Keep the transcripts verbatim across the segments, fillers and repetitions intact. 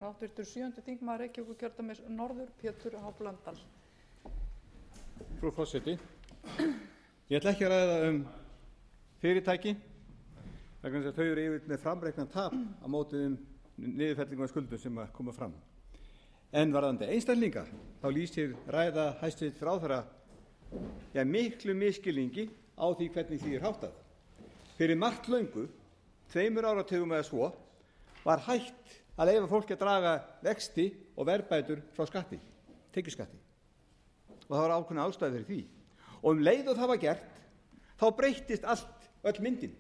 háttvirtur sjöundi þingmaður reykjavíkurkjördæmis norður pétur h blöndal. Frú forseti, ég ætla ekki að ræða um fyrirtæki vegna þess að þau eru yfir með framreiknað tap á móti um niðurfellingu af skuldum sem að koma fram. En varðandi einstaklinga þá lýsir ræða hæstvirts ráðherra ja, miklu misskilningi á því hvernig því er háttað. Fyrir margt löngu, tveimur áratugum eða svo, var hægt að leyfa fólki að draga vexti og verðbætur frá skatti, tekjuskatti. Og það var ákveðna ástæða fyrir því. Og um leið og það var gert, þá breyttist allt, öll myndin.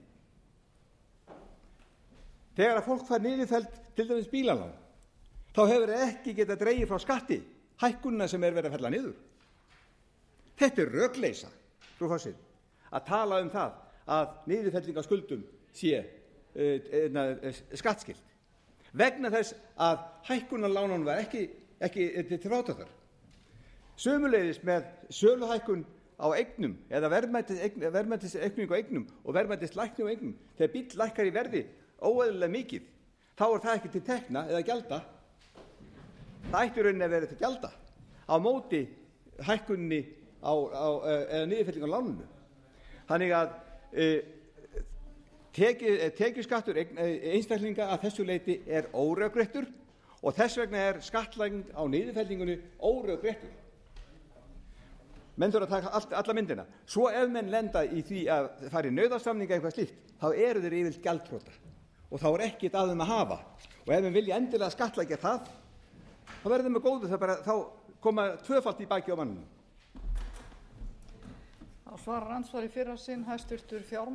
Þegar að fólk fær niðurfellt til dæmis bílalán, þá hefur það ekki getað dregið frá skatti hækkunina sem er verið að fella niður. Þetta er rökleysa, frú forseti, að tala um það að niðurfelling af skuldum sé uh, skattskyld. Vegna þess að hækkunarlánunum var ekki, ekki til frádráttar. Sömuleiðis með söluhækkun á eignum eða verðmætisaukningu á eignum og verðmætislækkun á eignum. Þegar bíll lækkar í verði óeðlilega mikið, þá er það ekki til tekna eða gjalda. Það ætti rauninni að vera til gjalda á móti hækkunni á, á, eða niðurfellingu á lánunu. Þannig að e, tekjuskattur einstaklinga að þessu leyti er órökréttur og þess vegna er skattlagning á niðurfellingunni órökréttur. Menn þurfa að taka all, alla myndina. Svo ef menn lenda í því að fara í nauðasamninga eitthvað slíkt, þá eru þeir yfirleitt gjaldþrota og þá er ekkert að þeim að hafa. Og ef menn vilja endilega skattleggja það, þá verður þeim með góðu, það bara, þá koma tvöfalt í baki á mannum. Þá svarar andsvari fyrra sinn hæstvirtur fjármálaráðherra